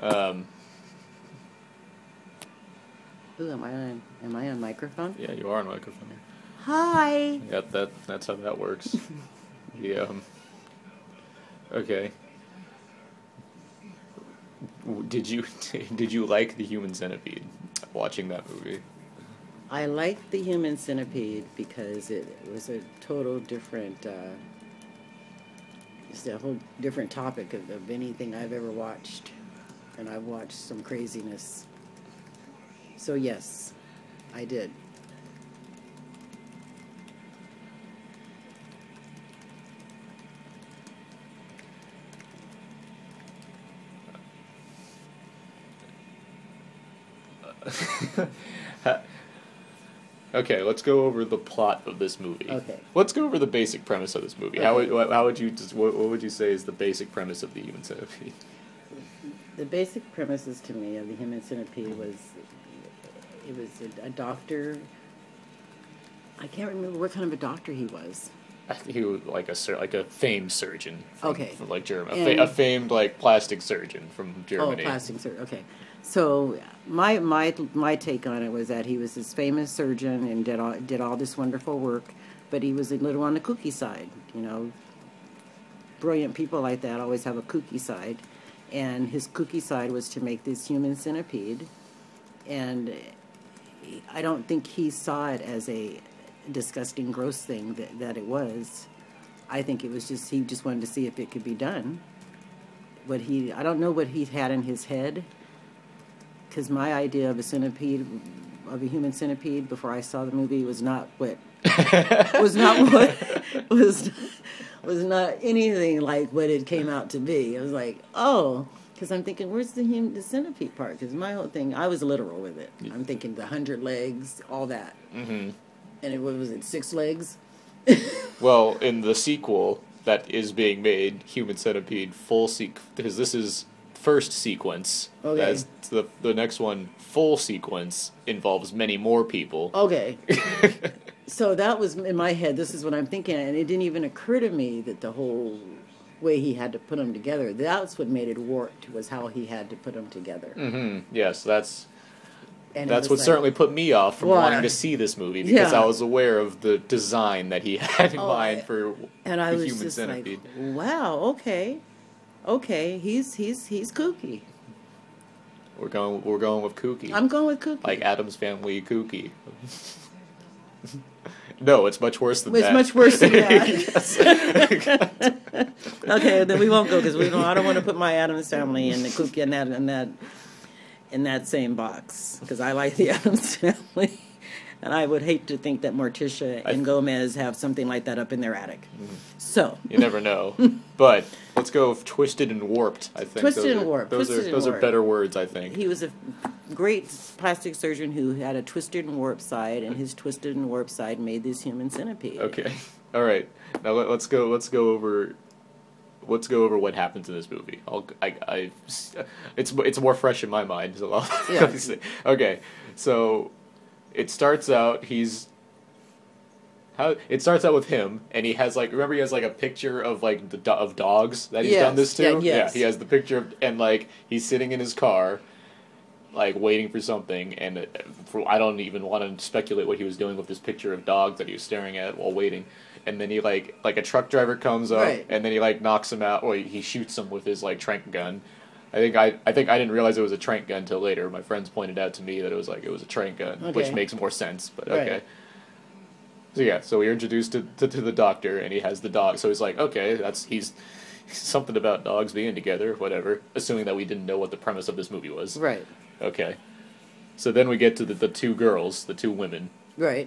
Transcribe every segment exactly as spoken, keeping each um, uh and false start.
Um, Ooh, am I on? Am I on microphone? yeah, you are on microphone. Hi. Yeah, that that's how that works. Yeah. Um, okay. W- Did you did you like the Human Centipede? Watching that movie. I liked the Human Centipede because it was a total different, uh, just a whole different topic of, of anything I've ever watched, and I've watched some craziness. So yes, I did. Okay, let's go over the plot of this movie. Okay. Let's go over the basic premise of this movie. Okay. How would what- how would you just what, what would you say is the basic premise of the Human Centipede? The basic premises to me of the Human Centipede was, it was a, a doctor. I can't remember what kind of a doctor he was. I think he was like a sur- like a famed surgeon. From, Okay. From like Germany, And- a, fa- a famed like plastic surgeon from Germany. Oh, plastic surgeon. Okay, so my my my take on it was that he was this famous surgeon and did all did all this wonderful work, but he was a little on the kooky side. You know, brilliant people like that always have a kooky side, and his kooky side was to make this human centipede, and I don't think he saw it as a disgusting, gross thing that, that it was. I think it was just, he just wanted to see if it could be done. What he, I don't know what he had in his head, because my idea of a centipede, of a human centipede, before I saw the movie was not what, was not what, was, was not anything like what it came out to be. It was like, oh, because I'm thinking, where's the human, the centipede part? Because my whole thing, I was literal with it. I'm thinking the hundred legs, all that. Mm-hmm. And it what was it, six legs? Well, in the sequel that is being made, Human Centipede full seq because this is first sequence. Okay. As the the next one, full sequence, involves many more people. Okay. So that was in my head. This is what I'm thinking, and it didn't even occur to me that the whole way he had to put them together. That's what made it warped. Was how he had to put them together. Mm-hmm. Yes, that's And it that's was what like, certainly put me off from Why? wanting to see this movie because Yeah. I was aware of the design that he had in Oh, mind I- for And I the was Human just Centipede. like, wow, okay, okay, he's he's he's kooky. We're going we're going with kooky. I'm going with kooky. Like Addams Family kooky. No, it's much worse than It's that. much worse than that. Yes. Okay, then we won't go because we don't. I don't want to put my Addams Family and the kooky in that in that in that same box because I like the Addams Family, and I would hate to think that Morticia and I- Gomez have something like that up in their attic. So You never know. But let's go with twisted and warped, I think. Twisted those and are, warped. Those Twisted are and those are warped. better words, I think. he was a great plastic surgeon who had a twisted and warped side, and his twisted and warped side made this human centipede. Okay. All right. Now let, let's go let's go over let's go over what happens in this movie. I'll I, I it's it's more fresh in my mind, so I'll Yeah. say. Okay. So it starts out he's how it starts out with him, and he has like remember he has like a picture of like the do- of dogs that he's Yes, done this to. yeah, yes. Yeah, he has the picture of, and like he's sitting in his car, like waiting for something, and uh, for, I don't even want to speculate what he was doing with this picture of dogs that he was staring at while waiting. And then he like like a truck driver comes up, Right. and then he like knocks him out, or he, he shoots him with his like trank gun. I think I I think I didn't realize it was a trank gun until later. My friends pointed out to me that it was like it was a trank gun, which Okay. makes more sense. But Right. okay. So yeah, so we're introduced to, to to the doctor, and he has the dog. So he's like, okay, that's he's something about dogs being together, whatever. Assuming that we didn't know what the premise of this movie was. Right, Okay. So then we get to the, the two girls, the two women, right.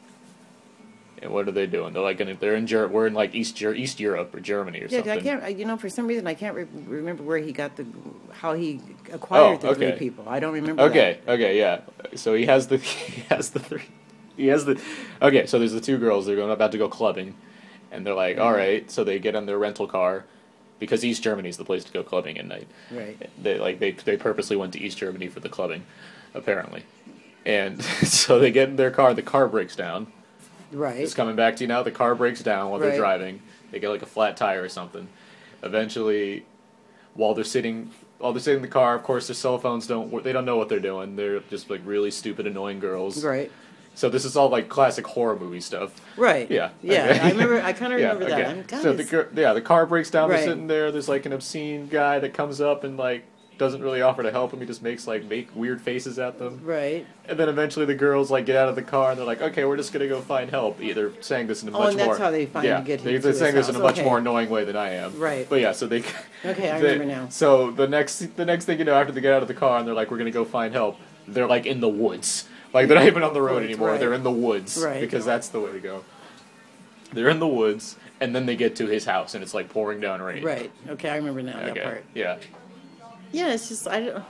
and what are they doing? They're like, in, they're in Ger- we're in like East Ger- East Europe or Germany or Yeah, something. I can't. I- You know, for some reason, I can't re- remember where he got the, how he acquired Oh, the three okay. people. I don't remember. Okay, okay, yeah. So he has the he has the three. He has the. Okay, so there's the two girls. They're going about to go clubbing, and they're like, all right. So they get in their rental car, because East Germany is the place to go clubbing at night. That. Right. They like they they purposely went to East Germany for the clubbing, apparently, and so they get in their car. The car breaks down. Right. It's coming back to you now. The car breaks down while Right. they're driving. They get like a flat tire or something. Eventually, while they're sitting while they're sitting in the car, of course, their cell phones don't work. They don't know what they're doing. They're just like really stupid, annoying girls. Right. So this is all like classic horror movie stuff. Right. Yeah. Yeah. Okay. I remember. I kind of Yeah, remember that. okay. I'm, God, So the it's- gir- yeah, the car breaks down. Right. They're sitting there. There's like an obscene guy that comes up and like doesn't really offer to help him. He just makes like make weird faces at them. right. And then eventually the girls like get out of the car and they're like, okay, we're just gonna go find help. Either saying this in a Oh, much and that's more how they finally yeah, get they, him they're to saying his this in a house. much Okay. more annoying way than I am. Right. But yeah, so they Okay, I they- remember now. So the next the next thing you know, after they get out of the car and they're like, we're gonna go find help, they're like in the woods. Like they're not even on the road Woods, anymore. right. They're in the woods Right. because that's the way to go. They're in the woods, and then they get to his house, and it's like pouring down rain. Right. Okay, I remember now Okay. that part. Yeah. Yeah, it's just I don't.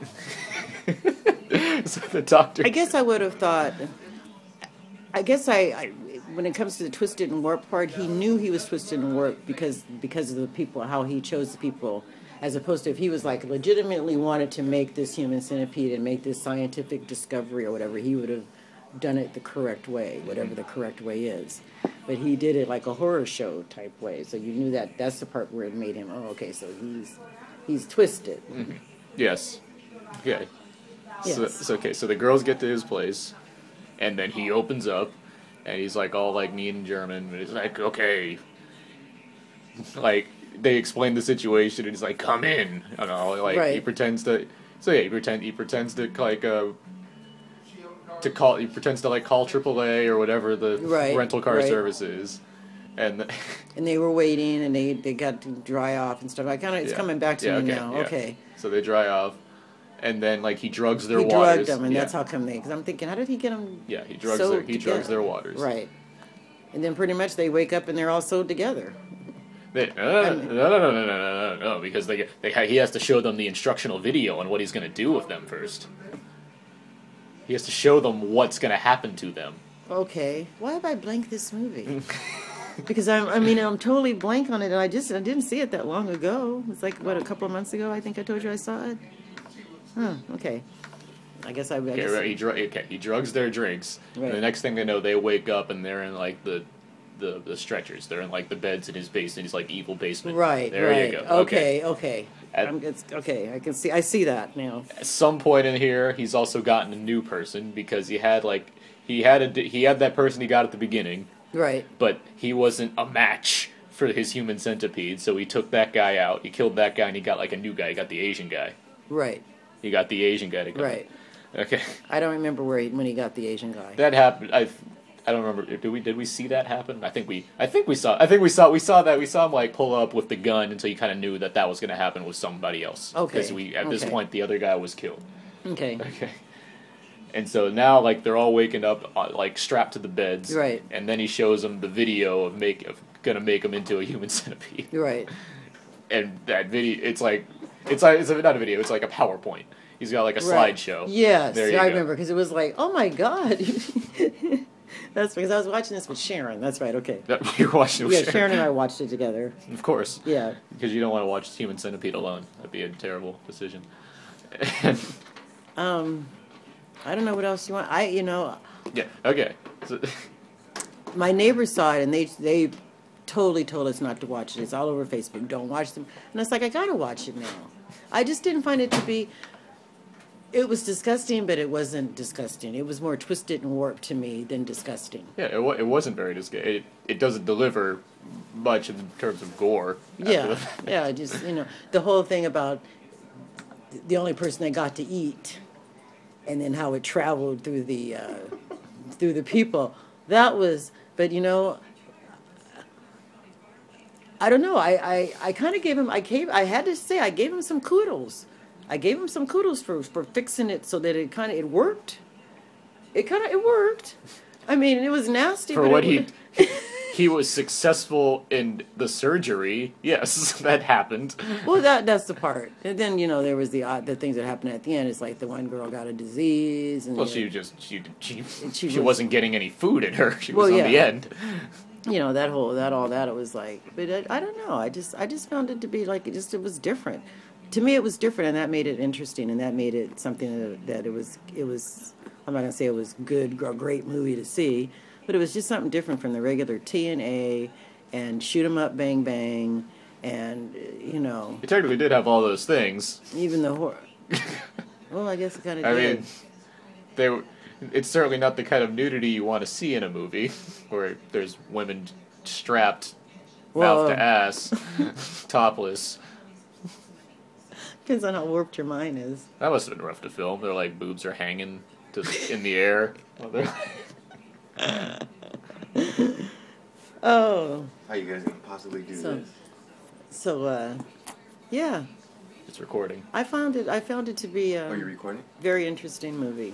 So the doctor. I guess I would have thought. I guess I, I, when it comes to the twisted and warped part, he knew he was twisted and warped because because of the people, how he chose the people, as opposed to if he was like legitimately wanted to make this human centipede and make this scientific discovery or whatever, he would have done it the correct way, whatever the correct way is. But he did it like a horror show type way, so you knew that that's the part where it made him. Oh, okay, so he's he's twisted. Mm-hmm. Yes. Okay. So, Yes. so okay, so the girls get to his place, and then he opens up, and he's like all like mean in German, and he's like, okay, like they explain the situation, and he's like, come in, you know, like he Right. pretends to. So yeah, he pretend he pretends to like uh to call he pretends to like call triple A or whatever the Right, rental car right. service is, and. The, And they were waiting, and they, they got to dry off and stuff. I kind of it's Yeah. coming back to Yeah, me okay, now. yeah. Okay, So they dry off, and then like he drugs their he waters. drugged them, and yeah. that's how come they. Because I'm thinking, how did he get them? Yeah, he drugs sewed their he drugs together? their waters. Right, and then pretty much they wake up and they're all sewed together. They, no, no, no, no, no, no, no, no, no, because they they ha- he has to show them the instructional video on what he's going to do with them first. He has to show them what's going to happen to them. Okay, why have I blanked this movie? Because I'm, I mean, I'm totally blank on it, and I just I didn't see it that long ago. It's like what a couple of months ago. I think I told you I saw it. Huh. Okay. I guess I. I Okay, guess, right, he, dr- okay, he drugs their drinks. Right. And the next thing they know, they wake up and they're in like the, the, the stretchers. They're in like the beds in his basement. He's like evil basement. Right. There right. you go. Okay. Okay. At- I'm, it's, okay. I can see. I see that now. At some point in here, he's also gotten a new person because he had like he had a he had that person he got at the beginning, Right. but he wasn't a match for his human centipede. So he took that guy out. He killed that guy, and he got like a new guy. He got the Asian guy. Right. He got the Asian guy to come. Right. Okay. I don't remember where he, when he got the Asian guy. That happened. I I don't remember. Did we did we see that happen? I think we I think we saw. I think we saw we saw that we saw him like pull up with the gun until you kind of knew that that was going to happen with somebody else. Okay. Because we at this Okay. point the other guy was killed. Okay. Okay. And so now, like, they're all waking up, uh, like, strapped to the beds. Right. And then he shows them the video of make of gonna make them into a human centipede. Right. And that video, it's like, it's like it's not a video, it's like a PowerPoint. He's got like a Right. slideshow. Yes, There you I go. remember because it was like, oh my god. That's because I was watching this with Sharon. That's right. Okay. That- You're watching it with Yeah, Sharon and I watched it together. Of course. Yeah. Because you don't want to watch Human Centipede alone. That'd be a terrible decision. Um, I don't know what else you want. I, you know, yeah. Okay. So, my neighbors saw it and they they totally told us not to watch it. It's all over Facebook. Don't watch them. And it's like I gotta watch it now. I just didn't find it to be. It was disgusting, but it wasn't disgusting. It was more twisted and warped to me than disgusting. yeah, it, wa- it wasn't very disgusting. It, it doesn't deliver much in terms of gore. after Yeah, the- yeah. Just you know, the whole thing about the only person that got to eat, and then how it traveled through the uh, through the people. That was, but you know, I don't know. I I, I kind of gave him. I gave. I had to say, I gave him some kudos. I gave him some kudos for for fixing it so that it kind of it worked. It kind of it worked. I mean, it was nasty. For but what it, he he was successful in the surgery. Yes, that happened. Well, that that's the part. And then you know there was the odd the things that happened at the end. It's like the one girl got a disease, and Well, the- she just she she she she, was- wasn't getting any food in her. She Well, was on yeah. the end. you know that whole that all that it was like. But I, I don't know. I just I just found it to be like it just it was different. To me, it was different, and that made it interesting, and that made it something that, that it was it was. I'm not gonna say it was good or great movie to see, but it was just something different from the regular T N A and shoot 'em up, bang bang, and you know, It technically did have all those things. even the horror. Well, I guess it kind of I did. mean, they. were- It's certainly not the kind of nudity you want to see in a movie, where there's women strapped Well, mouth to ass, topless. Depends on how warped your mind is. That must have been rough to film. Their like boobs are hanging to, in the air. While they're Oh, How you guys gonna possibly do So- this? so uh, yeah, it's recording. I found it. I found it to be a Are you recording? very interesting movie.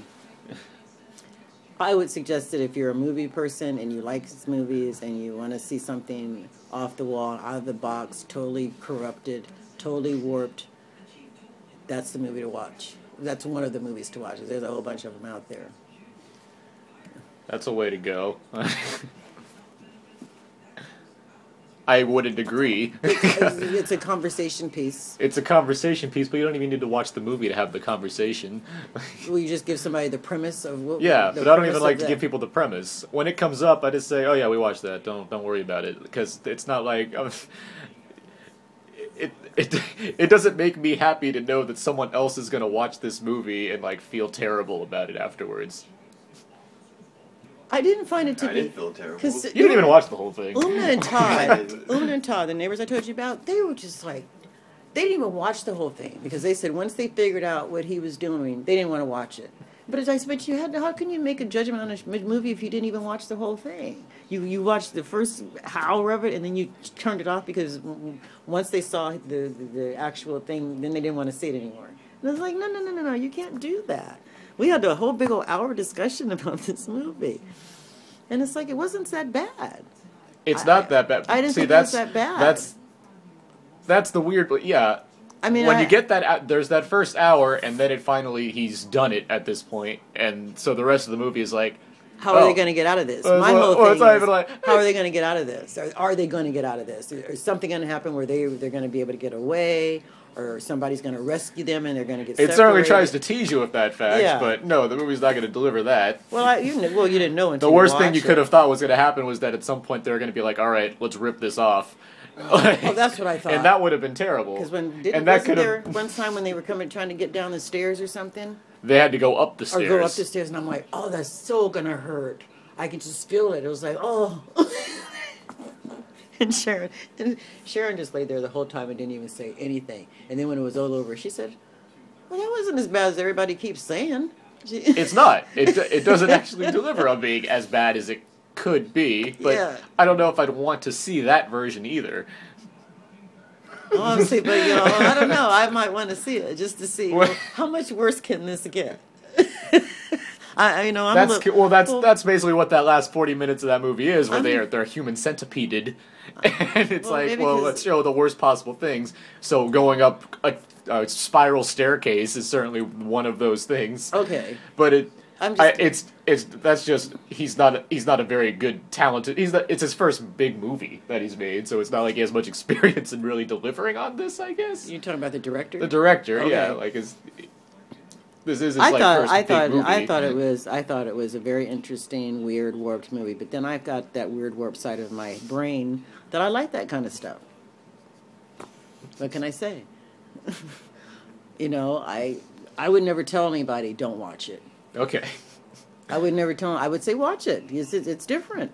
I would suggest that if you're a movie person and you like movies and you want to see something off the wall, out of the box, totally corrupted, totally warped, that's the movie to watch. That's one of the movies to watch. There's a whole bunch of them out there. That's a way to go. I wouldn't agree. It's, it's a conversation piece. It's a conversation piece, but you don't even need to watch the movie to have the conversation. Will you just give somebody the premise of what? Yeah, the but I don't premise even of like to that? give people the premise. When it comes up, I just say, "Oh yeah, we watched that. Don't don't worry about it," because it's not like um, it it it doesn't make me happy to know that someone else is gonna watch this movie and like feel terrible about it afterwards. I didn't find it to I be. didn't feel terrible. 'cause You didn't even watch the whole thing. Una and Todd, Una and Todd, the neighbors I told you about, they were just like, they didn't even watch the whole thing because they said once they figured out what he was doing, they didn't want to watch it. But as I said, but you had to, how can you make a judgment on a sh- movie if you didn't even watch the whole thing? You you watched the first hour of it and then you turned it off because w- once they saw the, the the actual thing, then they didn't want to see it anymore. And I was like, no, no, no, no, no, you can't do that. We had a whole big old hour discussion about this movie. And it's like, it wasn't that bad. It's I- not that bad. I didn't See, think it was that's, that bad. That's that's the weird. But yeah, I mean, when I- you get that, out- there's that first hour, and then it finally he's done it at this point, and so the rest of the movie is like, How are oh. they going to get out of this? Well, My well, whole well, thing it's not is, even like- how are they going to get out of this? Are, are they going to get out of this? Is something going to happen where they they're going to be able to get away, or somebody's going to rescue them and they're going to get It separated? certainly tries to tease you with that fact, Yeah. but no, the movie's not going to deliver that. Well, I, you kn- well, you didn't know until The you worst thing watched you could it. have thought was going to happen was that at some point they were going to be like, "All right, let's rip this off." Oh, that's what I thought. And that would have been terrible. Because when didn't, and that wasn't could there have one time when they were coming trying to get down the stairs or something, they had to go up the or stairs. go up the stairs, and I'm like, oh, that's so gonna hurt. I could just feel it. It was like, oh. And Sharon, and Sharon just laid there the whole time and didn't even say anything. And then when it was all over, she said, "Well, that wasn't as bad as everybody keeps saying." She, It's not. It it doesn't actually deliver on being as bad as it could be. But Yeah. I don't know if I'd want to see that version either. honestly, but you know, I don't know. I might want to see it just to see What? well, how much worse can this get. I, I- you know, I'm That's a little, well. That's that's basically what that last forty minutes of that movie is, where I they mean- are they're human centipeded, and it's Well, like, maybe well, 'cause- let's show the worst possible things. So going up a, a spiral staircase is certainly one of those things. Okay. But it, I'm I, just- it's it's that's just he's not he's not a very good talented. He's not, it's his first big movie that he's made, so it's not like he has much experience in really delivering on this. I guess You talking about the director? the director, Okay. yeah, like is. This is his I like thought first I big thought movie. I thought it was I thought it was a very interesting, weird, warped movie. But then I've got that weird, warped side of my brain that I like that kind of stuff. What can I say? You know, I I would never tell anybody don't watch it. Okay. I would never tell. I would say watch it. It's, it's it's different.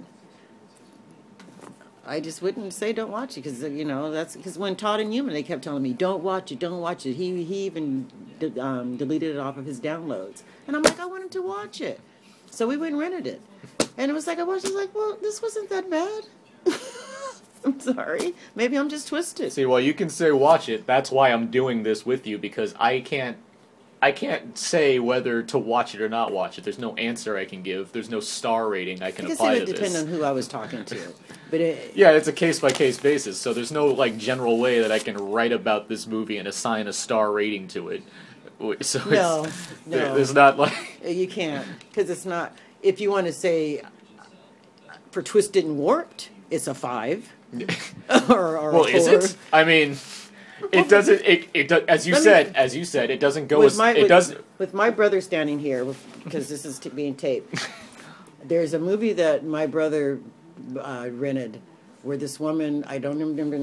I just wouldn't say don't watch it because you know that's because when Todd and Human they kept telling me don't watch it, don't watch it. He he even de- um, deleted it off of his downloads, and I'm like I wanted to watch it, so we went and rented it, and it was like I watched. it, I was like, well, this wasn't that bad. I'm sorry, maybe I'm just twisted. See, well, you can say watch it. That's why I'm doing this with you because I can't, I can't say whether to watch it or not watch it. There's no answer I can give. There's no star rating I can I guess apply it to would depend this. on who I was talking to, but it, Yeah, it's a case by case basis. So there's no like general way that I can write about this movie and assign a star rating to it. So No, it's, no. there's not like you can't because it's not. If you want to say for Twisted and Warped, it's a five. or, or well, a is four. it? I mean, it doesn't. It it do, as you Let me- said, as you said, it doesn't go With as my, it with, does. with my brother standing here because this is t- being taped. There's a movie that my brother uh, rented where this woman I don't remember the name.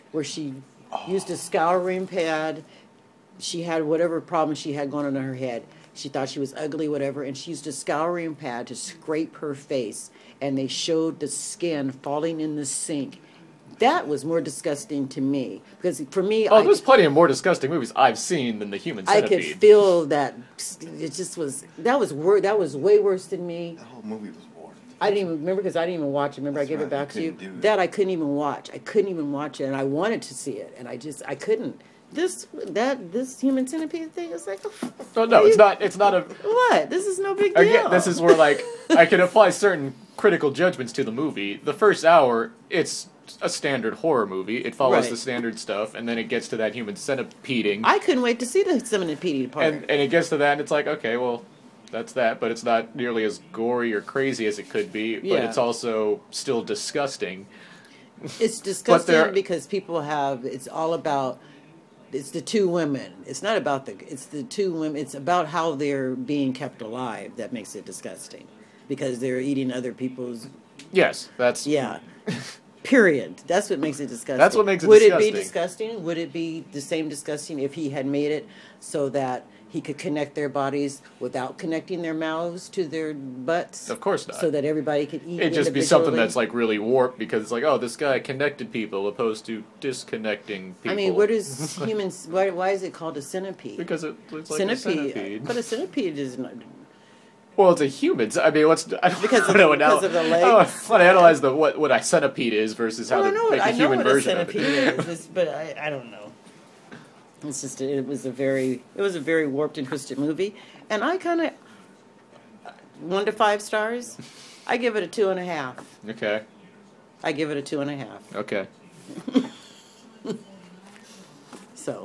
where she used a scouring pad. She had whatever problem she had going on in her head. She thought she was ugly, whatever, and she used a scouring pad to scrape her face, and they showed the skin falling in the sink. That was more disgusting to me, because for me, Oh, I, there's plenty of more disgusting movies I've seen than The Human I Centipede. could feel that. It just was, that was wor- that was way worse than me. The whole movie was warped. I didn't even remember because I didn't even watch it. Remember, That's I gave right, it back you to you. couldn't do That that. I couldn't even watch. I couldn't even watch it, and I wanted to see it, and I just I couldn't. This that this human centipede thing is like, No, no, it's not. It's not a. what? This is no big deal. Again, this is where like I can apply certain critical judgments to the movie. The first hour, it's a standard horror movie. It follows Right. the standard stuff, and then it gets to that human centipeding, I couldn't wait to see the centipede part. and and it gets to that, and it's like, okay, well, that's that, but it's not nearly as gory or crazy as it could be. But Yeah. it's also still disgusting. It's disgusting there- because people have. It's all about. It's the two women. It's not about the. It's the two women. It's about how they're being kept alive that makes it disgusting, because they're eating other people's. Yes, that's Yeah. Period. That's what makes it disgusting. That's what makes it Would it be disgusting. disgusting? Would it be the same disgusting if he had made it so that he could connect their bodies without connecting their mouths to their butts? Of course not. So that everybody could eat. It'd just be something individually? that's like really warped because it's like, oh, this guy connected people opposed to disconnecting people. I mean, what is humans? Why, why is it called a centipede? Because it looks like centipede, a centipede. but a centipede is not. Well, it's a human. I mean, what's I don't, Because of I don't the- know, because of the I don't legs? want to analyze the what what a centipede is versus how Well, I to know, make what- a I know human what a version of centipede it. is, it's- but I, I don't know. It's just it was a very it was a very warped and twisted movie, and I kind of one to five stars. I give it a two and a half. Okay. I give it a two and a half. Okay. So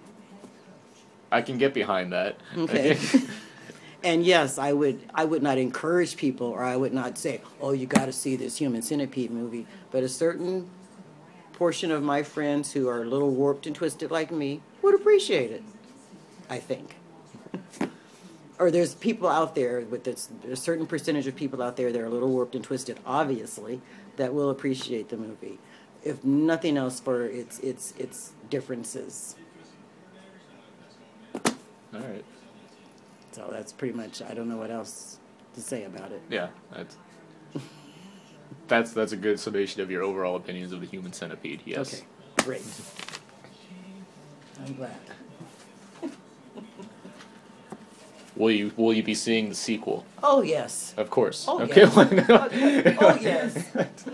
I can get behind that. okay. And yes, I would I would not encourage people, or I would not say, "Oh, you got to see this Human Centipede movie." But a certain portion of my friends who are a little warped and twisted like me would appreciate it, I think. Or there's people out there with this, a certain percentage of people out there that are a little warped and twisted, obviously, that will appreciate the movie, if nothing else for its its its differences. All right. So that's pretty much. I don't know what else to say about it. Yeah, that's that's that's a good summation of your overall opinions of the Human Centipede. Yes. Okay, great. I'm glad. Will you will you be seeing the sequel? Oh yes. Of course. Oh, okay. yes. why not? Oh yes.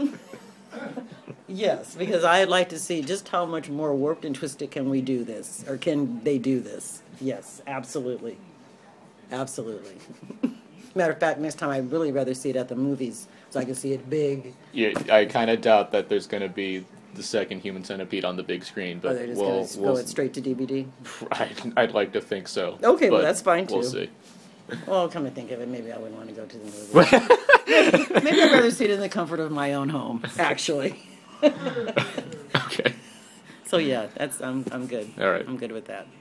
Yes, because I'd like to see just how much more warped and twisted can we do this, or can they do this? Yes, absolutely, absolutely. Matter of fact, next time I'd really rather see it at the movies so I can see it big. Yeah, I kind of doubt that there's going to be the second Human Centipede on the big screen, Or but they're just we'll, going to we'll go it straight to D V D. I'd, I'd like to think so. Okay, well, but that's fine, We'll too. see. Well, come to think of it, maybe I wouldn't want to go to the movie. Maybe I'd rather see it in the comfort of my own home, actually. Okay. So yeah, that's I'm I'm good. All right. I'm good with that.